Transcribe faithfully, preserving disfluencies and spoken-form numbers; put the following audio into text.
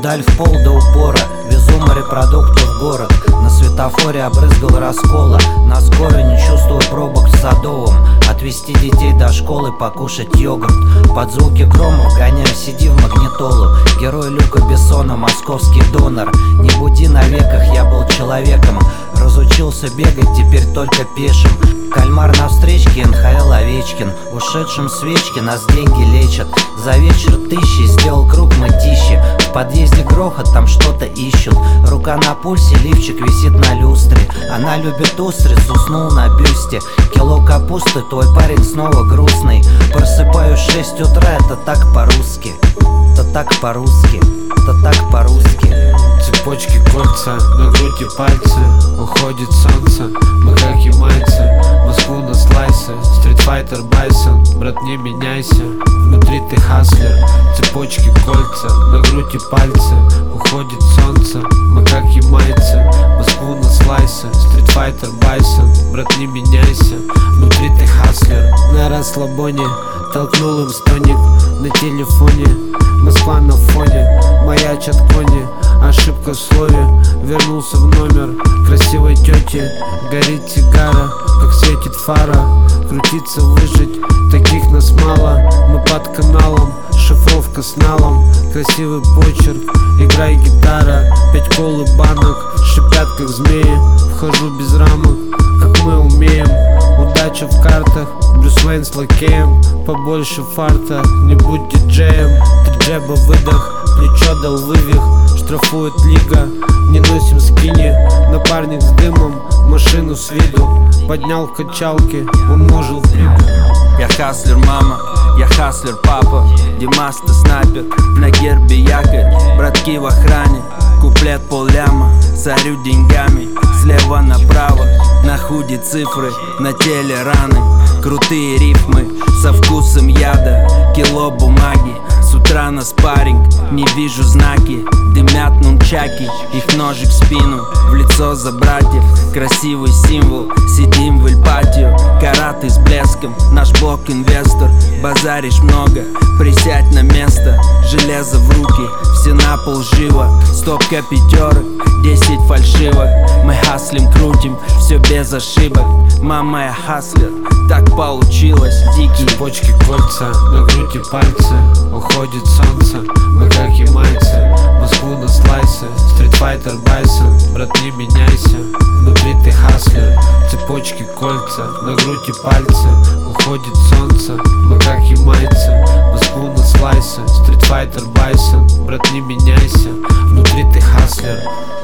Педаль в пол до упора, везу морепродукты в город. На светофоре обрызгал раскола, на скорой не чувствую пробок в Садовом. Отвезти детей до школы, покушать йогурт. Под звуки громов гоняю си ди в магнитолу. Герой Люка Бессона, московский донор. Не буди на веках, я был человеком. Разучился бегать, теперь только пешим. Кальмар на встречке, эн ха эл Овечкин. Ушедшим свечки нас деньги лечат. За вечер тысячи, сделал круг мытищи. В подъезде грохот, там что-то ищут. Рука на пульсе, лифчик висит на люстре. Она любит устриц, уснул на бюсте. Кило капусты, твой парень снова грустный. Просыпаюсь в шесть утра, это так по-русски. Это так по-русски, это так по-русски. Цепочки, кольца, на груди пальцы. Уходит солнце, мы как ямайцы. Москву на слайсы, стритфайтер Байсон. Брат, не меняйся, внутри ты хаслер. Цепочки, кольца, на груди пальцы. Уходит солнце, мы как ямайцы. Москву на слайсы, стритфайтер Байсон. Брат, не меняйся, внутри ты хаслер. На расслабоне толкнул им стоник на телефоне. Москва на фоне, маячат кони. Ошибка в слове, вернулся в номер красивой тети. Горит сигара, как светит фара. Крутиться, выжить, таких нас мало. Мы под каналом, шифровка с налом. Красивый почерк, играй гитара. Пять кол и банок, шипят как змеи. Вхожу без рамок, как мы умеем. Удача в картах, Брюс Уэйн с лакеем. Побольше фарта, не будь диджеем. Три джеба выдох, плечо дал вывих. Штрафует лига, не носим скини. Напарник с дымом, машину с виду. Поднял качалки, умножил в прибыль. Я хаслер, мама, я хаслер, папа. Димаста снайпер, на гербе якорь. Братки в охране, куплет полляма. Сорю деньгами, слева направо. На худи цифры, на теле раны. Крутые рифмы, со вкусом яда. Кило бумаги, с утра на спарринг. Не вижу знаки, дымят нунчаки. Их ножик в спину, в лицо за братьев. Красивый символ, сидим в Эль-Патио. Караты с блеском, наш блок инвестор. Базаришь много, присядь на место. Железо в руки, все на пол живо. Стопка пятерок, десять фальшивок. Мы хаслим, крутим, все без ошибок. Мама, я хаслер, так получилось, дикий. Цепочки, кольца, на груди пальцы. Уходит солнце, мы как ямайцы. Москву на слайсы, стритфайтер Байсон. Брат, не меняйся, внутри ты хаслер. Цепочки, кольца, на груди пальцы. Уходит солнце, мы как ямайцы. Москву на слайсы, стритфайтер Байсон. Брат, не меняйся, внутри ты хаслер.